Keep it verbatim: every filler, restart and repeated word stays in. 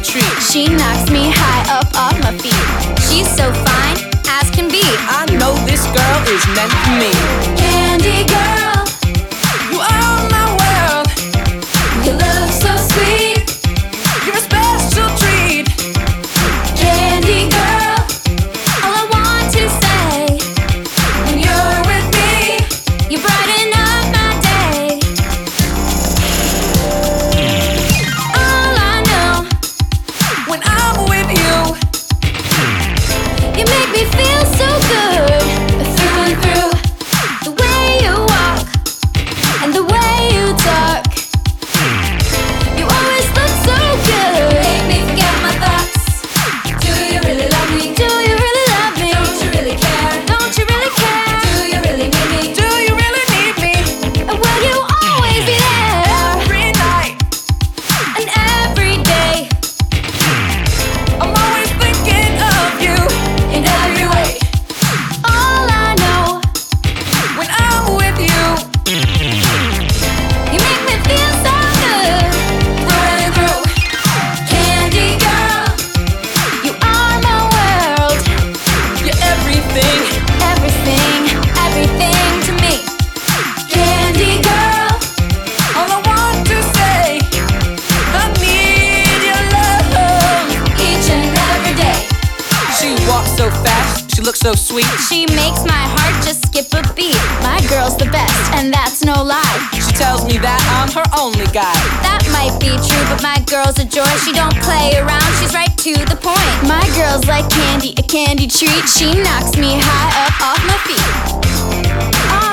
treat. She knocks me high up off my feet. She's so fine as can be. I know this girl is meant for me. Candy girl, You are my world. you look so sweet. You're a special treat. Candy girl, all I want to say, when you're with me, you brighten up my day. All I know, When I'm with you, you make me feel so good, through and through. The way you walk and the way you talk, you always look so good. Make me forget my thoughts. Do you really love me? Do you really love me? Don't you really care? Don't you really care? Do you really need me? do you really need me? Will you always be there? Every night, And every day, I'm always thinking of you in every way. All I know, when I'm with you. you make me feel so good, through and through. Candy girl, you are my world. You're everything. Everything, everything to me. Candy girl, All I want to say, I need your love. each and every day. She walks so fast, she looks so sweet. She makes my heart just skip a beat. My girl's the best, and that's no lie. She tells me that I'm her only guy. That might be true, but my girl's a joy. She don't play around, she's right to the point. My girl's like candy, a candy treat. She knocks me high up off my feet.